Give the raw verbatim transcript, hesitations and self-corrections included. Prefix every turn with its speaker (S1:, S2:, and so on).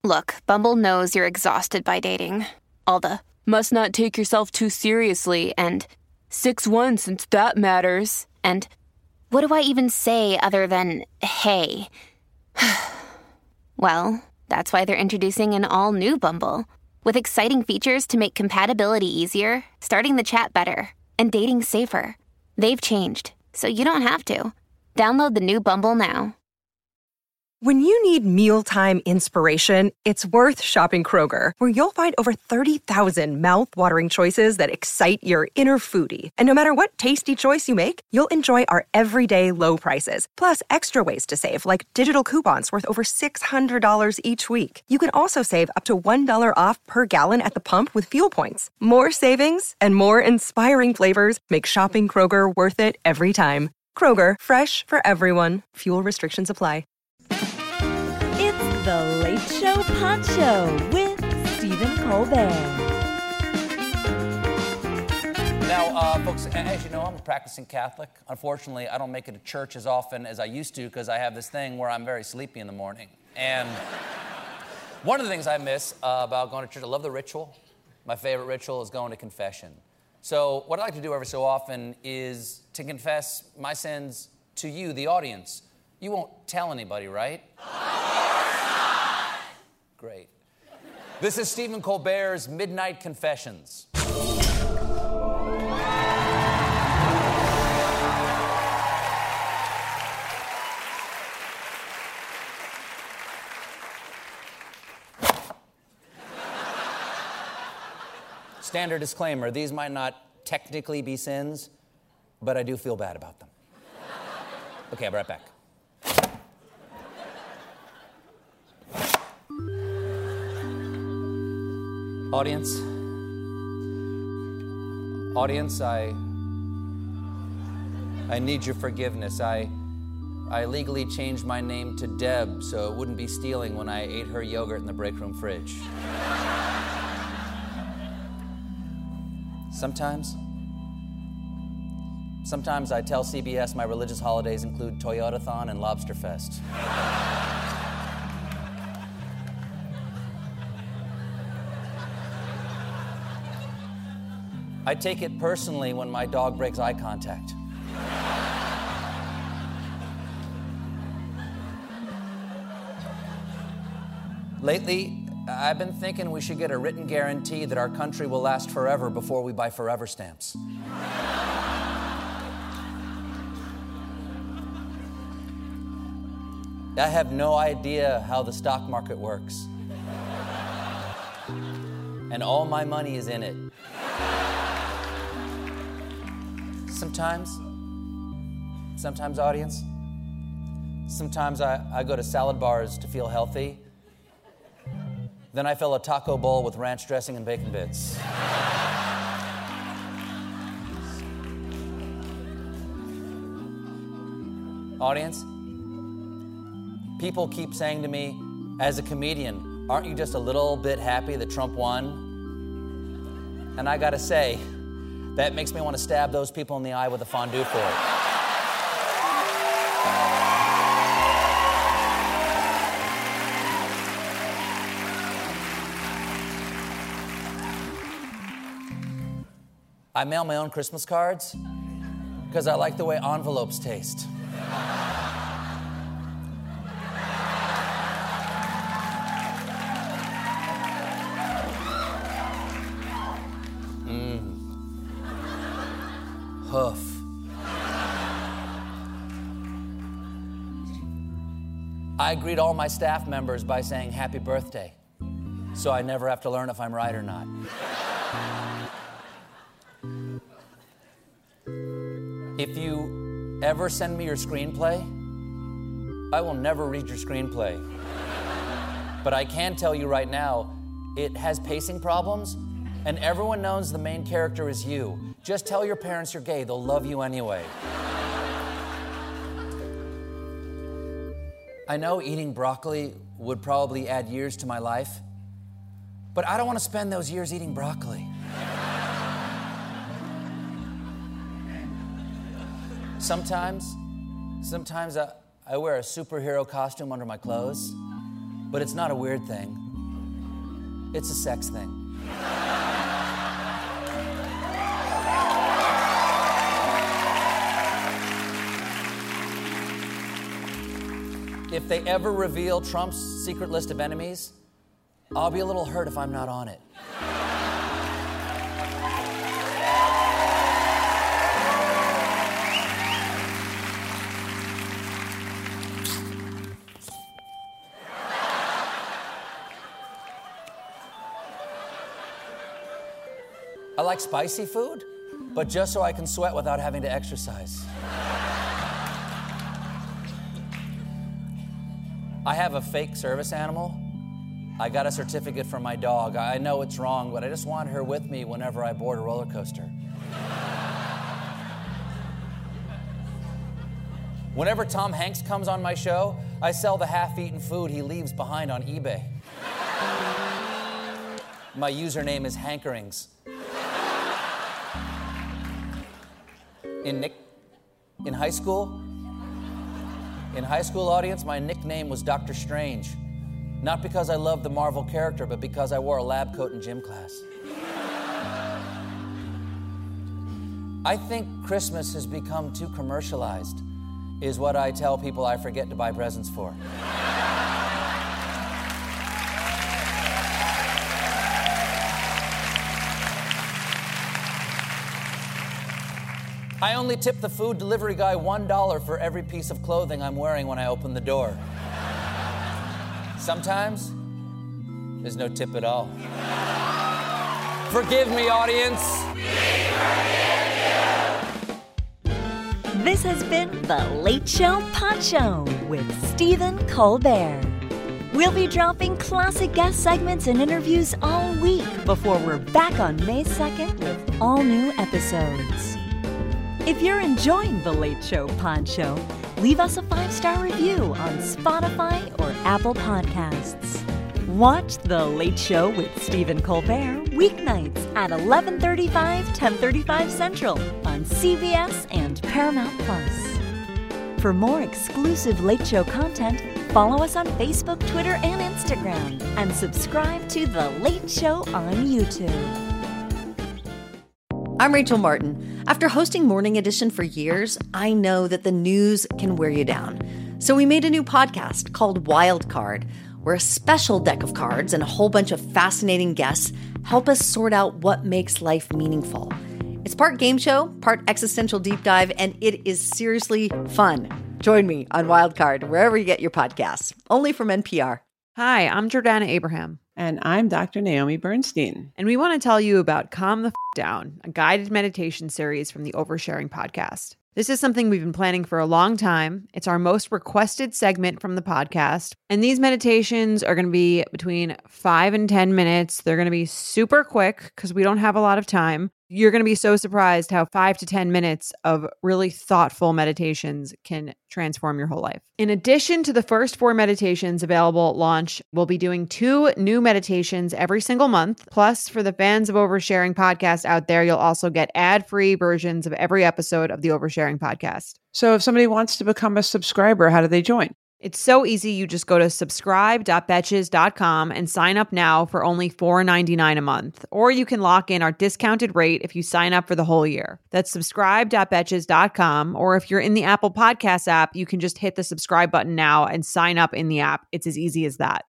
S1: Look, Bumble knows you're exhausted by dating. All the, must not take yourself too seriously, and six one since that matters, and what do I even say other than, hey? Well, that's why they're introducing an all-new Bumble, with exciting features to make compatibility easier, starting the chat better, and dating safer. They've changed, so you don't have to. Download the new Bumble now.
S2: When you need mealtime inspiration, it's worth shopping Kroger, where you'll find over thirty thousand mouth-watering choices that excite your inner foodie. And no matter what tasty choice you make, you'll enjoy our everyday low prices, plus extra ways to save, like digital coupons worth over six hundred dollars each week. You can also save up to one dollar off per gallon at the pump with fuel points. More savings and more inspiring flavors make shopping Kroger worth it every time. Kroger, fresh for everyone. Fuel restrictions apply.
S3: It's The Late Show Pod Show with Stephen Colbert.
S4: Now, uh, folks, as you know, I'm a practicing Catholic. Unfortunately, I don't make it to church as often as I used to because I have this thing where I'm very sleepy in the morning. And one of the things I miss uh, about going to church, I love the ritual. My favorite ritual is going to confession. So what I like to do every so often is to confess my sins to you, the audience. You won't tell anybody, right? Of course not! Great. This is Stephen Colbert's Midnight Confessions. Standard disclaimer, these might not technically be sins, but I do feel bad about them. Okay, I'll be right back. Audience, audience, I, I need your forgiveness. I, I legally changed my name to Deb so it wouldn't be stealing when I ate her yogurt in the break room fridge. Sometimes, sometimes I tell C B S my religious holidays include Toyotathon and Lobster Fest. I take it personally when my dog breaks eye contact. Lately, I've been thinking we should get a written guarantee that our country will last forever before we buy forever stamps. I have no idea how the stock market works. And all my money is in it. Sometimes, sometimes audience, sometimes I, I go to salad bars to feel healthy. Then I fill a taco bowl with ranch dressing and bacon bits. Audience, people keep saying to me, as a comedian, aren't you just a little bit happy that Trump won? And I gotta say, that makes me want to stab those people in the eye with a fondue fork. I mail my own Christmas cards because I like the way envelopes taste. Hoof. I greet all my staff members by saying happy birthday, so I never have to learn if I'm right or not. If you ever send me your screenplay, I will never read your screenplay. But I can tell you right now, it has pacing problems, and everyone knows the main character is you. Just tell your parents you're gay, they'll love you anyway. I know eating broccoli would probably add years to my life, but I don't want to spend those years eating broccoli. Sometimes, sometimes I, I wear a superhero costume under my clothes, but it's not a weird thing. It's a sex thing. If they ever reveal Trump's secret list of enemies, I'll be a little hurt if I'm not on it. I like spicy food, but just so I can sweat without having to exercise. I have a fake service animal. I got a certificate from my dog. I know it's wrong, but I just want her with me whenever I board a roller coaster. Whenever Tom Hanks comes on my show, I sell the half-eaten food he leaves behind on eBay. My username is Hankerings. In Nick, in high school, in high school audience, my nickname was Doctor Strange. Not because I loved the Marvel character, but because I wore a lab coat in gym class. I think Christmas has become too commercialized, is what I tell people I forget to buy presents for. I only tip the food delivery guy one dollar for every piece of clothing I'm wearing when I open the door. Sometimes, there's no tip at all. Forgive me, audience.
S3: This has been The Late Show Pod Show with Stephen Colbert. We'll be dropping classic guest segments and interviews all week before we're back on May second with all new episodes. If you're enjoying The Late Show Pod Show, leave us a five-star review on Spotify or Apple Podcasts. Watch The Late Show with Stephen Colbert weeknights at eleven thirty-five, ten thirty-five Central on C B S and Paramount Plus. For more exclusive Late Show content, follow us on Facebook, Twitter, and Instagram, and subscribe to The Late Show on YouTube.
S5: I'm Rachel Martin. After hosting Morning Edition for years, I know that the news can wear you down. So we made a new podcast called Wild Card, where a special deck of cards and a whole bunch of fascinating guests help us sort out what makes life meaningful. It's part game show, part existential deep dive, and it is seriously fun. Join me on Wild Card, wherever you get your podcasts, only from N P R.
S6: Hi, I'm Jordana Abraham.
S7: And I'm Doctor Naomi Bernstein.
S6: And we want to tell you about Calm the F*** Down, a guided meditation series from the Oversharing podcast. This is something we've been planning for a long time. It's our most requested segment from the podcast. And these meditations are going to be between five and ten minutes. They're going to be super quick because we don't have a lot of time. You're going to be so surprised how five to ten minutes of really thoughtful meditations can transform your whole life. In addition to the first four meditations available at launch, we'll be doing two new meditations every single month. Plus, for the fans of Oversharing podcast out there, you'll also get ad-free versions of every episode of the Oversharing podcast.
S7: So if somebody wants to become a subscriber, how do they join?
S6: It's so easy. You just go to subscribe dot betches dot com and sign up now for only four dollars and ninety-nine cents a month. Or you can lock in our discounted rate if you sign up for the whole year. That's subscribe dot betches dot com. Or if you're in the Apple Podcasts app, you can just hit the subscribe button now and sign up in the app. It's as easy as that.